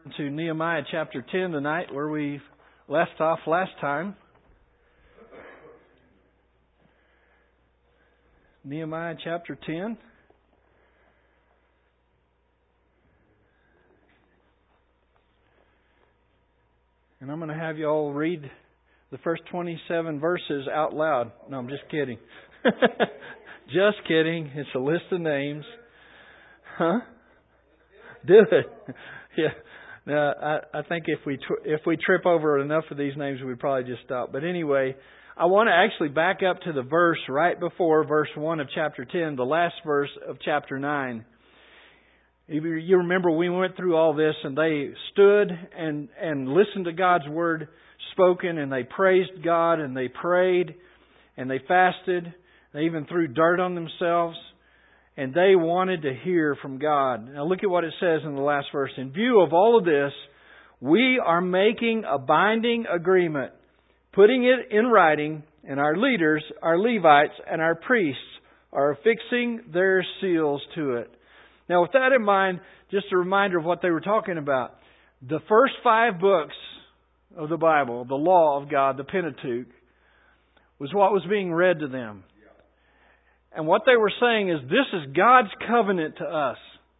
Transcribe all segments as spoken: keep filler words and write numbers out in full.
to Nehemiah chapter ten tonight, where we left off last time. Nehemiah chapter ten. And I'm going to have you all read the first twenty-seven verses out loud. No, I'm just kidding. Just kidding. It's a list of names. Huh? Do it. Yeah. Now, I, I think if we tr- if we trip over enough of these names, we'd probably just stop. But anyway, I want to actually back up to the verse right before verse one of chapter ten, the last verse of chapter nine. You remember we went through all this, and they stood and, and listened to God's word spoken, and they praised God, and they prayed, and they fasted. They even threw dirt on themselves, and they wanted to hear from God. Now look at what it says in the last verse. In view of all of this, we are making a binding agreement, putting it in writing, and our leaders, our Levites, and our priests are affixing their seals to it. Now, with that in mind, just a reminder of what they were talking about. The first five books of the Bible, the law of God, the Pentateuch, was what was being read to them. And what they were saying is, this is God's covenant to us.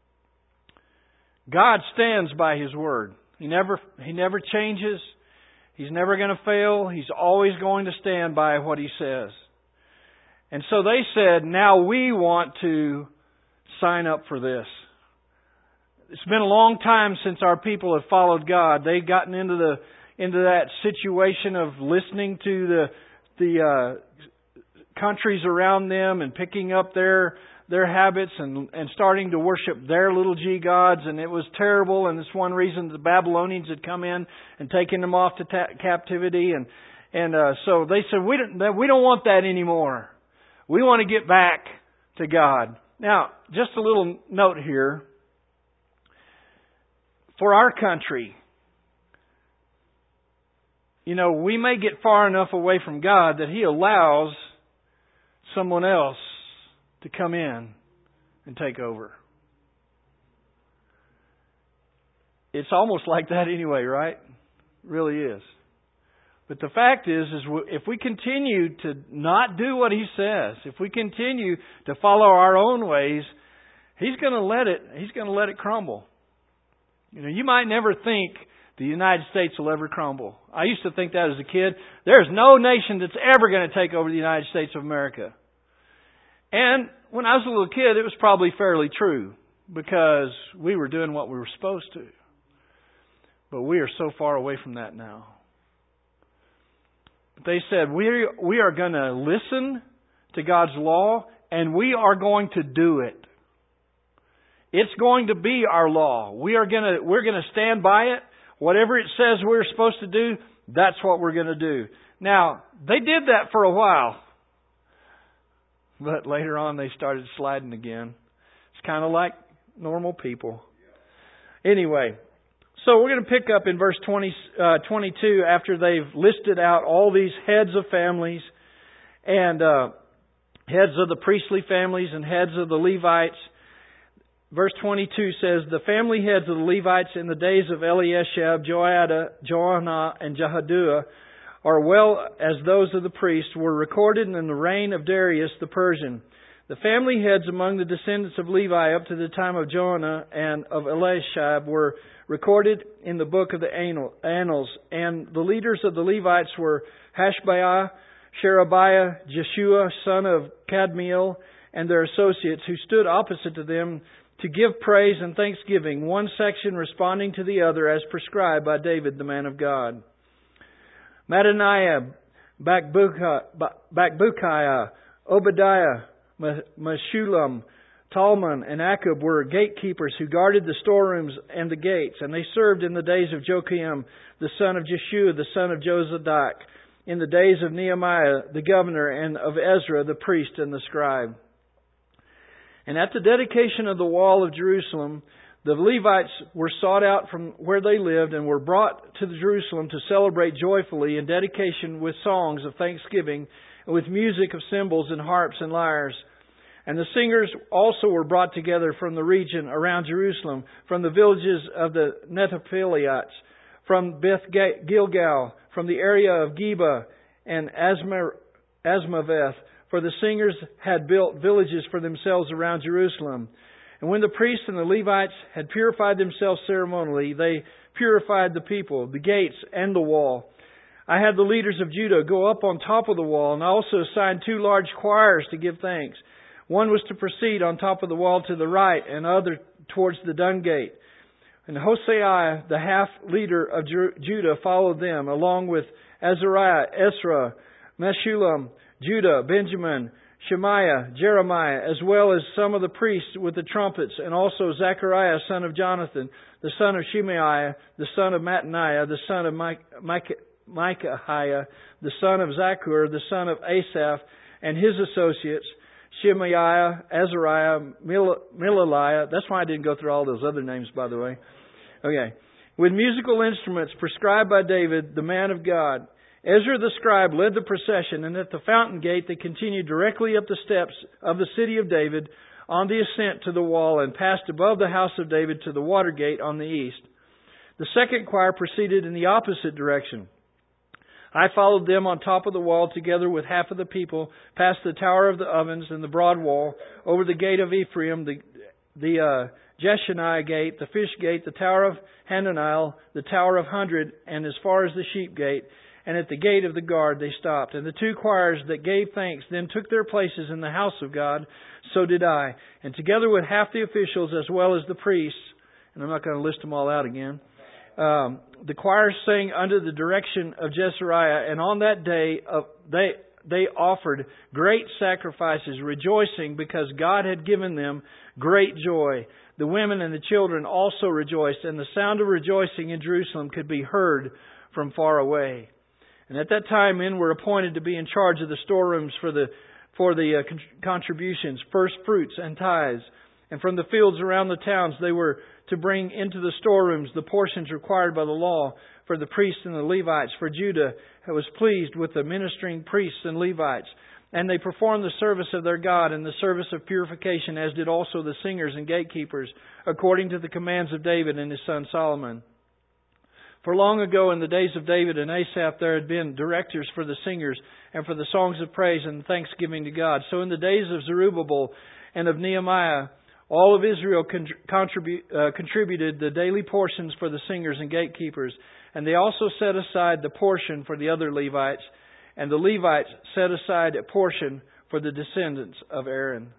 God stands by His Word. He never, He never changes. He's never going to fail. He's always going to stand by what He says. And so they said, now we want to sign up for this. It's been a long time since our people have followed God. They've gotten into the into that situation of listening to the the uh, countries around them and picking up their their habits and and starting to worship their little g gods, and it was terrible. And it's one reason the Babylonians had come in and taken them off to ta- captivity, and and uh, so they said we don't we don't want that anymore. We want to get back to God. Now, just a little note here. For our country, you know, we may get far enough away from God that He allows someone else to come in and take over. It's almost like that anyway, right? It really is. But the fact is, is if we continue to not do what He says, if we continue to follow our own ways, He's going to let it. He's going to let it crumble. You know, you might never think the United States will ever crumble. I used to think that as a kid. There's no nation that's ever going to take over the United States of America. And when I was a little kid, it was probably fairly true because we were doing what we were supposed to. But we are so far away from that now. They said, we we are going to listen to God's law, and we are going to do it. It's going to be our law. We are going to we're going to stand by it. Whatever it says we're supposed to do, that's what we're going to do. Now, they did that for a while. But later on they started sliding again. It's kind of like normal people. Anyway, so we're going to pick up in verse twenty, uh, twenty-two after they've listed out all these heads of families and uh, heads of the priestly families and heads of the Levites. Verse twenty-two says, the family heads of the Levites in the days of Eliashib, Joiada, Joanna, and Jehoiada, are well as those of the priests, were recorded in the reign of Darius the Persian. The family heads among the descendants of Levi up to the time of Joanna and of Eliashib were recorded in the book of the Annals. And the leaders of the Levites were Hashabiah, Sherebiah, Jeshua, son of Kadmiel, and their associates, who stood opposite to them to give praise and thanksgiving, one section responding to the other as prescribed by David, the man of God. Mattaniah, Bakbukiah, Obadiah, Meshullam, Talmon, and Akub were gatekeepers who guarded the storerooms and the gates, and they served in the days of Joachim, the son of Jeshua, the son of Jozadak, in the days of Nehemiah, the governor, and of Ezra, the priest and the scribe. And at the dedication of the wall of Jerusalem, the Levites were sought out from where they lived and were brought to Jerusalem to celebrate joyfully in dedication with songs of thanksgiving and with music of cymbals and harps and lyres. And the singers also were brought together from the region around Jerusalem, from the villages of the Netophaelites, from Beth Gilgal, from the area of Geba and Asmaveth, for the singers had built villages for themselves around Jerusalem. And when the priests and the Levites had purified themselves ceremonially, they purified the people, the gates, and the wall. I had the leaders of Judah go up on top of the wall, and I also assigned two large choirs to give thanks. One was to proceed on top of the wall to the right, and other towards the dung gate. And Hosea, the half leader of Judah, followed them, along with Azariah, Ezra, Meshullam, Judah, Benjamin, Shemaiah, Jeremiah, as well as some of the priests with the trumpets, and also Zechariah, son of Jonathan, the son of Shemaiah, the son of Mattaniah, the son of Micaiah, the son of Zakur, the son of Asaph, and his associates, Shemaiah, Azariah, Milaliah. That's why I didn't go through all those other names, by the way. Okay. With musical instruments prescribed by David, the man of God. Ezra the scribe led the procession, and at the fountain gate they continued directly up the steps of the city of David on the ascent to the wall and passed above the house of David to the water gate on the east. The second choir proceeded in the opposite direction. I followed them on top of the wall together with half of the people, past the tower of the ovens and the broad wall, over the gate of Ephraim, the the uh, Jeshaniah gate, the fish gate, the tower of Hananiah, the tower of Hundred, and as far as the sheep gate. And at the gate of the guard they stopped. And the two choirs that gave thanks then took their places in the house of God. So did I. And together with half the officials as well as the priests, and I'm not going to list them all out again, um, the choirs sang under the direction of Jezariah. And on that day uh, they they offered great sacrifices, rejoicing because God had given them great joy. The women and the children also rejoiced, and the sound of rejoicing in Jerusalem could be heard from far away. And at that time, men were appointed to be in charge of the storerooms for the for the uh, con- contributions, first fruits and tithes. And from the fields around the towns, they were to bring into the storerooms the portions required by the law for the priests and the Levites. For Judah was pleased with the ministering priests and Levites. And they performed the service of their God and the service of purification, as did also the singers and gatekeepers, according to the commands of David and his son Solomon. For long ago, in the days of David and Asaph, there had been directors for the singers and for the songs of praise and thanksgiving to God. So in the days of Zerubbabel and of Nehemiah, all of Israel contribu- uh, contributed the daily portions for the singers and gatekeepers. And they also set aside the portion for the other Levites. And the Levites set aside a portion for the descendants of Aaron.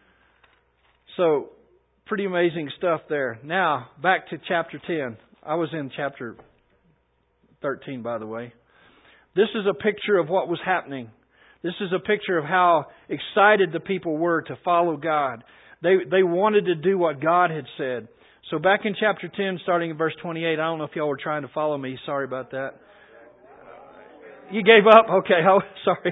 So, pretty amazing stuff there. Now, back to chapter ten. I was in chapter thirteen, by the way. This is a picture of what was happening. This is a picture of how excited the people were to follow God. They they wanted to do what God had said. So back in chapter ten, starting in verse twenty-eight, I don't know if y'all were trying to follow me. Sorry about that. You gave up? Okay, oh, sorry.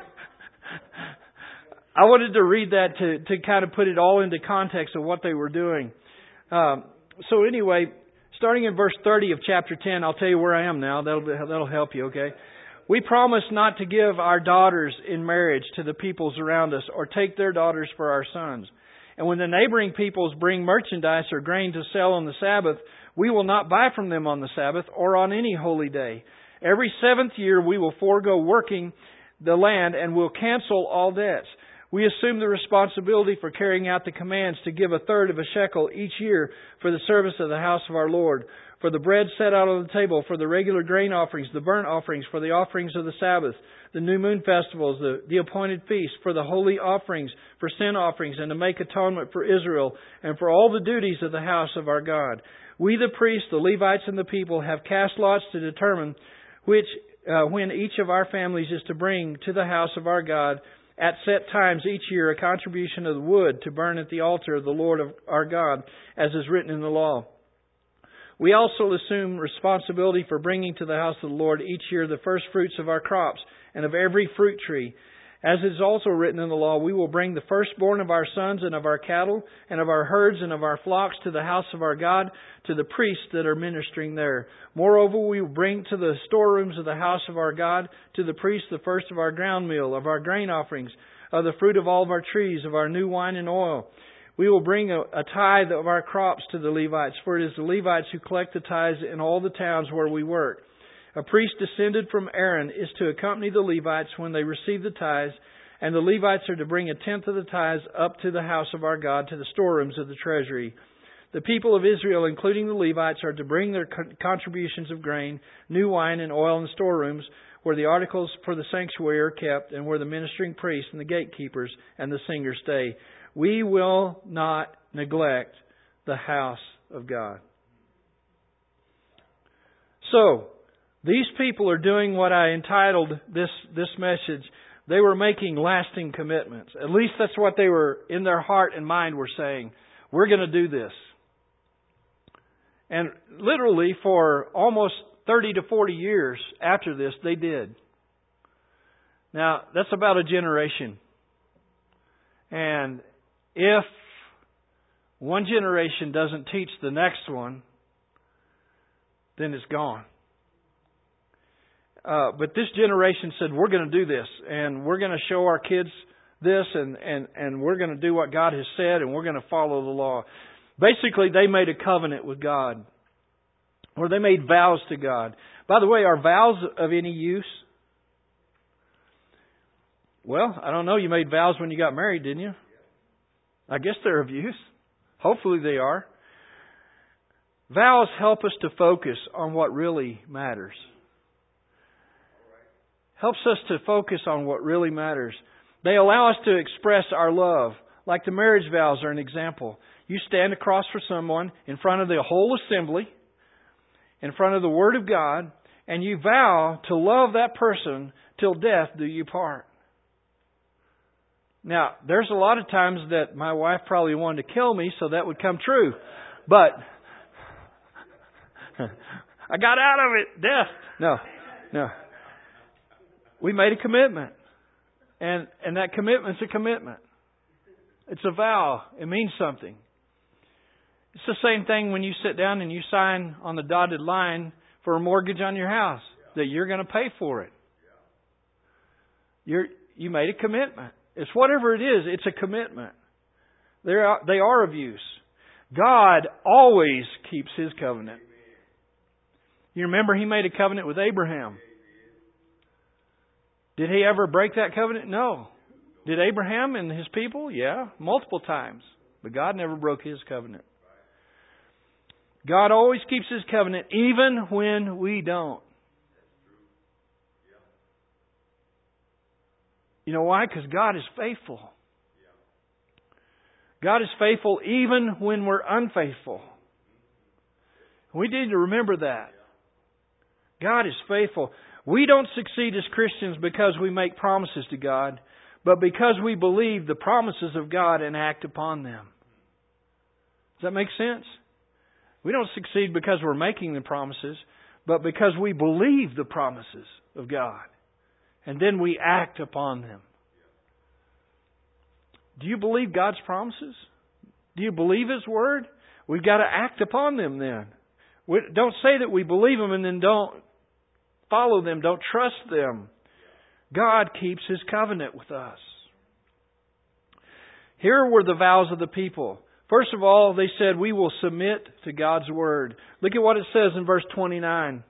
I wanted to read that to, to kind of put it all into context of what they were doing. Um, so anyway, starting in verse thirty of chapter ten, I'll tell you where I am now. That'll that'll help you, okay? We promise not to give our daughters in marriage to the peoples around us, or take their daughters for our sons. And when the neighboring peoples bring merchandise or grain to sell on the Sabbath, we will not buy from them on the Sabbath or on any holy day. Every seventh year we will forego working the land and will cancel all debts. We assume the responsibility for carrying out the commands to give a third of a shekel each year for the service of the house of our Lord, for the bread set out on the table, for the regular grain offerings, the burnt offerings, for the offerings of the Sabbath, the new moon festivals, the, the appointed feasts, for the holy offerings, for sin offerings, and to make atonement for Israel, and for all the duties of the house of our God. We, the priests, the Levites, and the people have cast lots to determine which, uh, when each of our families is to bring to the house of our God at set times each year a contribution of the wood to burn at the altar of the Lord of our God, as is written in the law. We also assume responsibility for bringing to the house of the Lord each year the first fruits of our crops and of every fruit tree. As is also written in the law, we will bring the firstborn of our sons and of our cattle and of our herds and of our flocks to the house of our God, to the priests that are ministering there. Moreover, we will bring to the storerooms of the house of our God, to the priests, the first of our ground meal, of our grain offerings, of the fruit of all of our trees, of our new wine and oil. We will bring a, a tithe of our crops to the Levites, for it is the Levites who collect the tithes in all the towns where we work. A priest descended from Aaron is to accompany the Levites when they receive the tithes, and the Levites are to bring a tenth of the tithes up to the house of our God, to the storerooms of the treasury. The people of Israel, including the Levites, are to bring their contributions of grain, new wine, and oil in the storerooms, where the articles for the sanctuary are kept, and where the ministering priests and the gatekeepers and the singers stay. We will not neglect the house of God. So, these people are doing what I entitled this, this message. They were making lasting commitments. At least that's what they were in their heart and mind were saying. We're going to do this. And literally for almost thirty to forty years after this, they did. Now, that's about a generation. And if one generation doesn't teach the next one, then it's gone. Uh, but this generation said, we're going to do this, and we're going to show our kids this, and, and, and we're going to do what God has said, and we're going to follow the law. Basically, they made a covenant with God, or they made vows to God. By the way, are vows of any use? Well, I don't know. You made vows when you got married, didn't you? I guess they're of use. Hopefully they are. Vows help us to focus on what really matters. Helps us to focus on what really matters. They allow us to express our love. Like the marriage vows are an example. You stand across for someone in front of the whole assembly, in front of the Word of God, and you vow to love that person till death do you part. Now, there's a lot of times that my wife probably wanted to kill me so that would come true. But I got out of it. Death. No, no. We made a commitment. And and that commitment's a commitment. It's a vow. It means something. It's the same thing when you sit down and you sign on the dotted line for a mortgage on your house, that you're going to pay for it. You're, you made a commitment. It's whatever it is, it's a commitment. They are, they are of use. God always keeps His covenant. You remember He made a covenant with Abraham. Did He ever break that covenant? No. Did Abraham and his people? Yeah, multiple times. But God never broke His covenant. God always keeps His covenant even when we don't. You know why? Because God is faithful. God is faithful even when we're unfaithful. We need to remember that. God is faithful. We don't succeed as Christians because we make promises to God, but because we believe the promises of God and act upon them. Does that make sense? We don't succeed because we're making the promises, but because we believe the promises of God. And then we act upon them. Do you believe God's promises? Do you believe His Word? We've got to act upon them then. We don't say that we believe them and then don't follow them, don't trust them. God keeps His covenant with us. Here were the vows of the people. First of all, they said, we will submit to God's Word. Look at what it says in verse twenty-nine.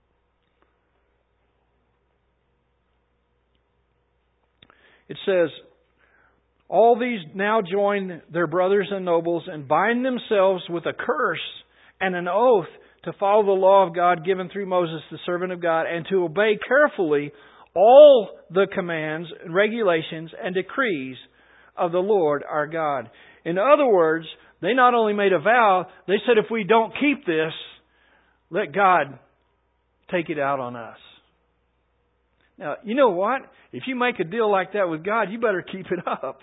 It says, all these now join their brothers and nobles and bind themselves with a curse and an oath to follow the law of God given through Moses, the servant of God, and to obey carefully all the commands, regulations, and decrees of the Lord our God. In other words, they not only made a vow, they said if we don't keep this, let God take it out on us. Now, you know what? If you make a deal like that with God, you better keep it up.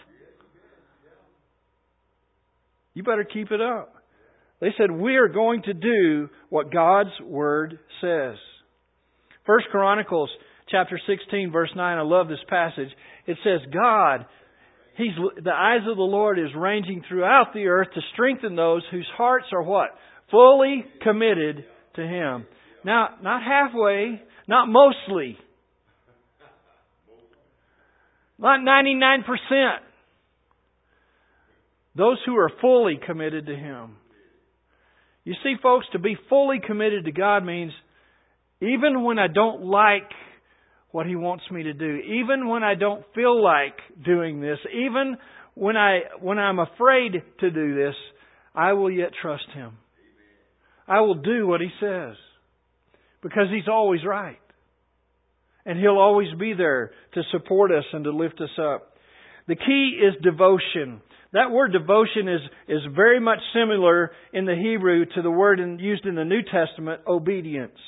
You better keep it up. They said, we are going to do what God's Word says. First Chronicles chapter sixteen, verse nine, I love this passage. It says, God, He's the eyes of the Lord is ranging throughout the earth to strengthen those whose hearts are what? Fully committed to Him. Now, not halfway, not mostly. Not ninety-nine percent. Those who are fully committed to Him. You see, folks, to be fully committed to God means even when I don't like what He wants me to do, even when I don't feel like doing this, even when I when I'm afraid to do this, I will yet trust Him. I will do what He says. Because He's always right. And He'll always be there to support us and to lift us up. The key is devotion. That word devotion is, is very much similar in the Hebrew to the word in, used in the New Testament, obedience.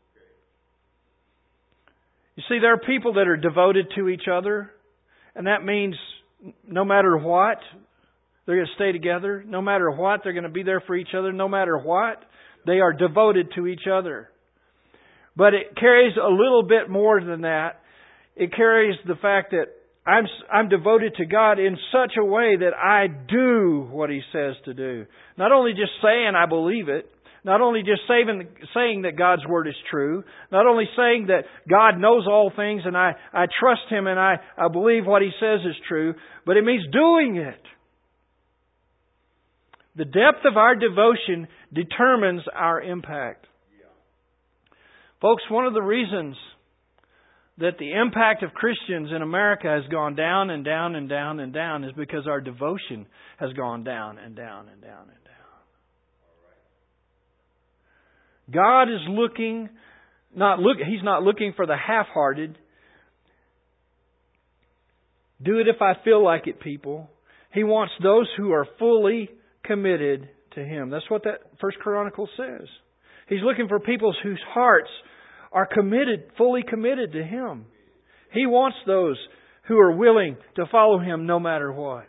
You see, there are people that are devoted to each other. And that means no matter what, they're going to stay together. No matter what, they're going to be there for each other. No matter what, they are devoted to each other. But it carries a little bit more than that. It carries the fact that I'm I'm devoted to God in such a way that I do what He says to do. Not only just saying I believe it. Not only just saying, saying that God's Word is true. Not only saying that God knows all things and I, I trust Him and I, I believe what He says is true. But it means doing it. The depth of our devotion determines our impact. Folks, one of the reasons that the impact of Christians in America has gone down and down and down and down is because our devotion has gone down and down and down and down. God is looking, not look, He's not looking for the half-hearted. Do it if I feel like it, people. He wants those who are fully committed to Him. That's what that First Chronicles says. He's looking for people whose hearts are committed, fully committed to Him. He wants those who are willing to follow Him no matter what.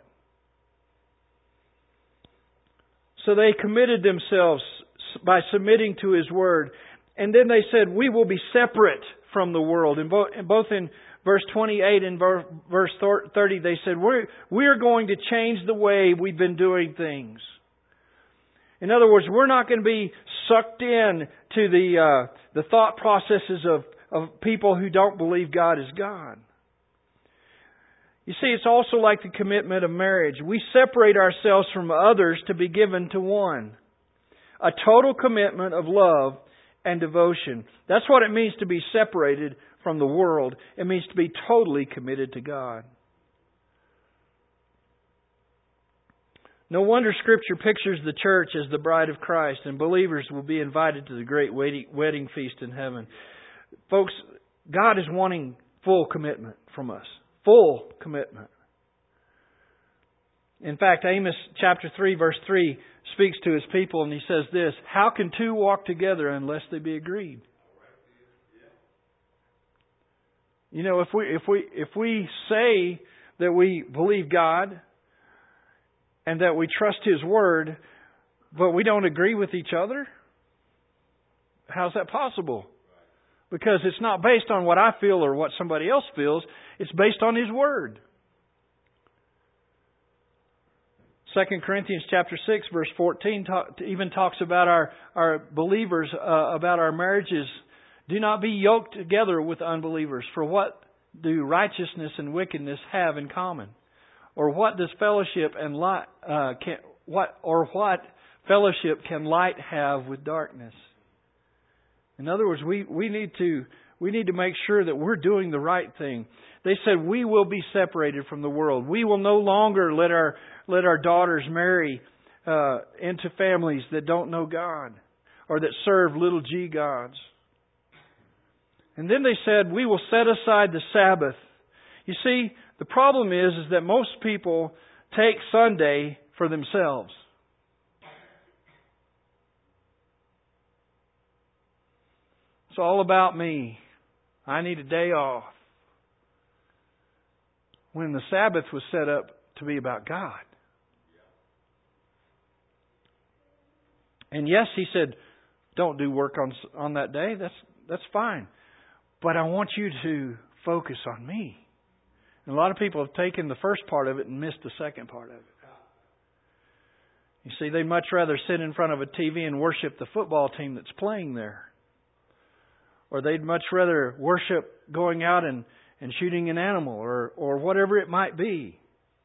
So they committed themselves by submitting to His Word. And then they said, we will be separate from the world. And both in verse twenty-eight and verse thirty, they said, we're, we're going to change the way we've been doing things. In other words, we're not going to be sucked in to the uh, the thought processes of, of people who don't believe God is God. You see, it's also like the commitment of marriage. We separate ourselves from others to be given to one. A total commitment of love and devotion. That's what it means to be separated from the world. It means to be totally committed to God. No wonder Scripture pictures the church as the bride of Christ, and believers will be invited to the great wedding feast in heaven. Folks, God is wanting full commitment from us. Full commitment. In fact, Amos chapter three verse three speaks to His people and He says this, how can two walk together unless they be agreed? You know, if we if we if we say that we believe God and that we trust His Word, but we don't agree with each other, how's that possible? Because it's not based on what I feel or what somebody else feels. It's based on His Word. Second Corinthians chapter six verse fourteen talk, even talks about our, our believers, uh, about our marriages. Do not be yoked together with unbelievers. For what do righteousness and wickedness have in common? Or what does fellowship and light, uh, can, what or what fellowship can light have with darkness? In other words, we, we need to we need to make sure that we're doing the right thing. They said we will be separated from the world. We will no longer let our let our daughters marry uh, into families that don't know God or that serve little g gods. And then they said we will set aside the Sabbath. You see, the problem is, is that most people take Sunday for themselves. It's all about me. I need a day off. When the Sabbath was set up to be about God. And yes, He said, don't do work on on that day. That's that's fine. But I want you to focus on me. And a lot of people have taken the first part of it and missed the second part of it. You see, they'd much rather sit in front of a T V and worship the football team that's playing there. Or they'd much rather worship going out and, and shooting an animal or, or whatever it might be.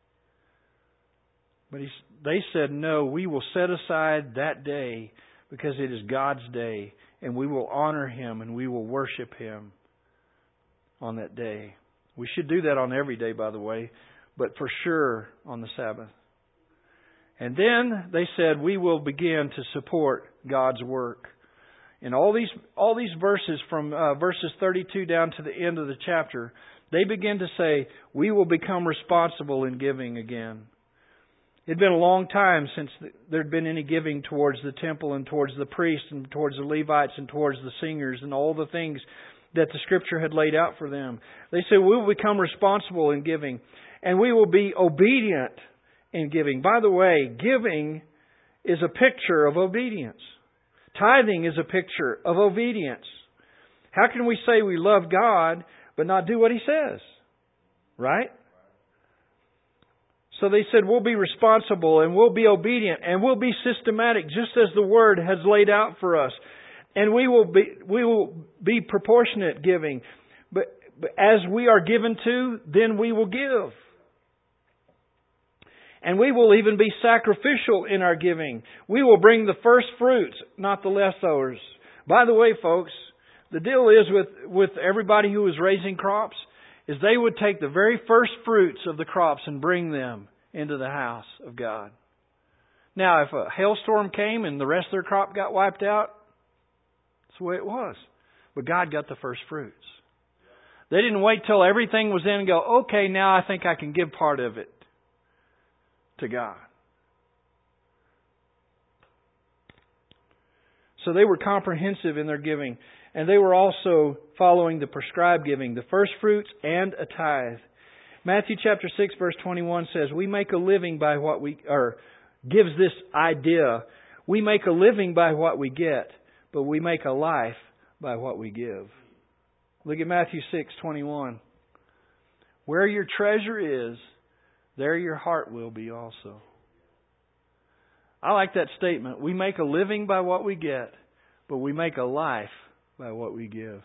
But he, they said, no, we will set aside that day because it is God's day, and we will honor Him and we will worship Him on that day. We should do that on every day, by the way, but for sure on the Sabbath. And then they said, we will begin to support God's work. And all these all these verses from uh, verses thirty-two down to the end of the chapter, they begin to say, we will become responsible in giving again. It had been a long time since there had been any giving towards the temple and towards the priests and towards the Levites and towards the singers and all the things that the Scripture had laid out for them. They said, we will become responsible in giving, and we will be obedient in giving. By the way, giving is a picture of obedience. Tithing is a picture of obedience. How can we say we love God but not do what He says? Right? So they said, we'll be responsible and we'll be obedient and we'll be systematic just as the Word has laid out for us. And we will be we will be proportionate giving. But, but as we are given to, then we will give. And we will even be sacrificial in our giving. We will bring the first fruits, not the leftovers. By the way, folks, the deal is with, with everybody who was raising crops, is they would take the very first fruits of the crops and bring them into the house of God. Now, if a hailstorm came and the rest of their crop got wiped out, that's the way it was. But God got the first fruits. They didn't wait till everything was in and go, okay, now I think I can give part of it to God. So they were comprehensive in their giving. And they were also following the prescribed giving, the first fruits and a tithe. Matthew chapter six verse twenty-one says, we make a living by what we, or gives this idea, we make a living by what we get, but we make a life by what we give. Look at Matthew six twenty-one. Where your treasure is, there your heart will be also. I like that statement. We make a living by what we get, but we make a life by what we give.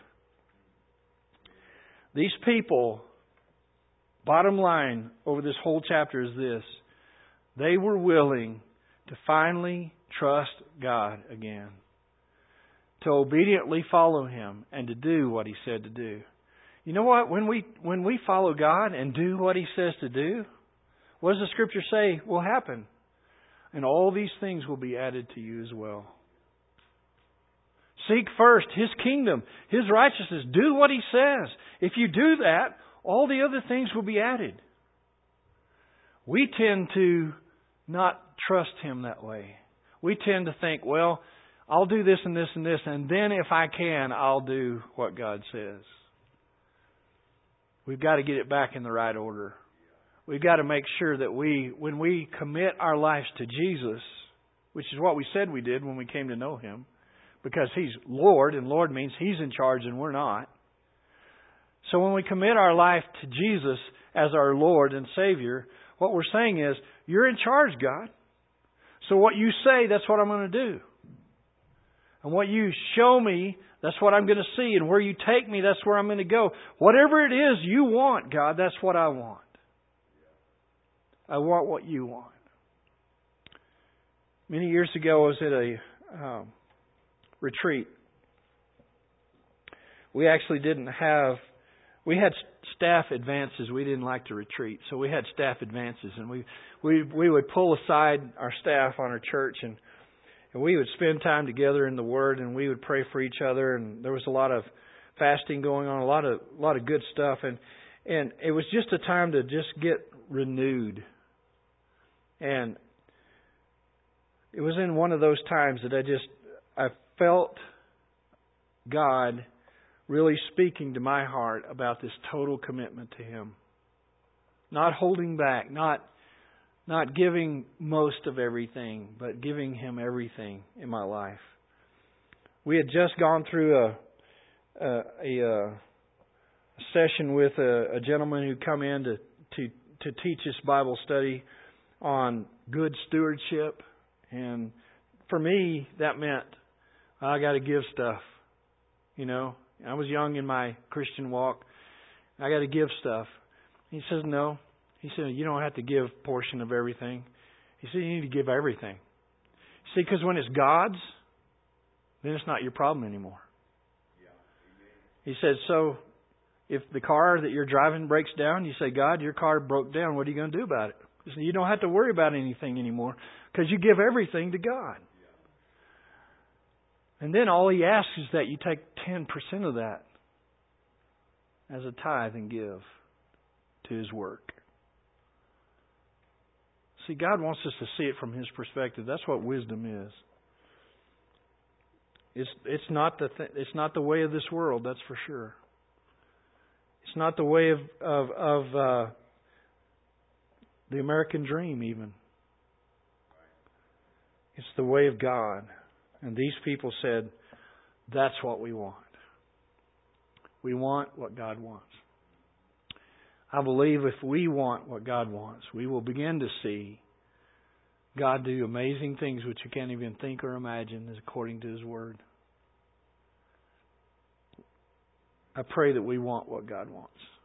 These people, bottom line over this whole chapter is this. They were willing to finally trust God again. To obediently follow Him and to do what He said to do. You know what? When we when we follow God and do what He says to do, what does the Scripture say will happen? And all these things will be added to you as well. Seek first His kingdom, His righteousness. Do what He says. If you do that, all the other things will be added. We tend to not trust Him that way. We tend to think, well, I'll do this and this and this, and then if I can, I'll do what God says. We've got to get it back in the right order. We've got to make sure that we, when we commit our lives to Jesus, which is what we said we did when we came to know Him, because He's Lord, and Lord means He's in charge and we're not. So when we commit our life to Jesus as our Lord and Savior, what we're saying is, you're in charge, God. So what you say, that's what I'm going to do. And what you show me, that's what I'm going to see. And where you take me, that's where I'm going to go. Whatever it is you want, God, that's what I want. I want what you want. Many years ago, I was at a um, retreat. We actually didn't have, we had staff advances. We didn't like to retreat. So we had staff advances. And we, we, we would pull aside our staff on our church and And we would spend time together in the Word, and we would pray for each other. And there was a lot of fasting going on, a lot of a lot of good stuff, and and it was just a time to just get renewed. And it was in one of those times that I just I felt God really speaking to my heart about this total commitment to Him, not holding back, not. Not giving most of everything, but giving Him everything in my life. We had just gone through a a, a, a session with a, a gentleman who come in to, to to teach us Bible study on good stewardship, and for me that meant I got to give stuff. You know, I was young in my Christian walk. I got to give stuff. He says, no. He said, you don't have to give a portion of everything. He said, you need to give everything. See, because when it's God's, then it's not your problem anymore. He said, so if the car that you're driving breaks down, you say, God, your car broke down. What are you going to do about it? He said, you don't have to worry about anything anymore because you give everything to God. And then all He asks is that you take ten percent of that as a tithe and give to His work. See, God wants us to see it from His perspective. That's what wisdom is. It's it's not the th- it's not the way of this world, that's for sure. It's not the way of of, of uh, the American dream, even. It's the way of God. And these people said, "That's what we want. We want what God wants." I believe if we want what God wants, we will begin to see God do amazing things which you can't even think or imagine, according to His Word. I pray that we want what God wants.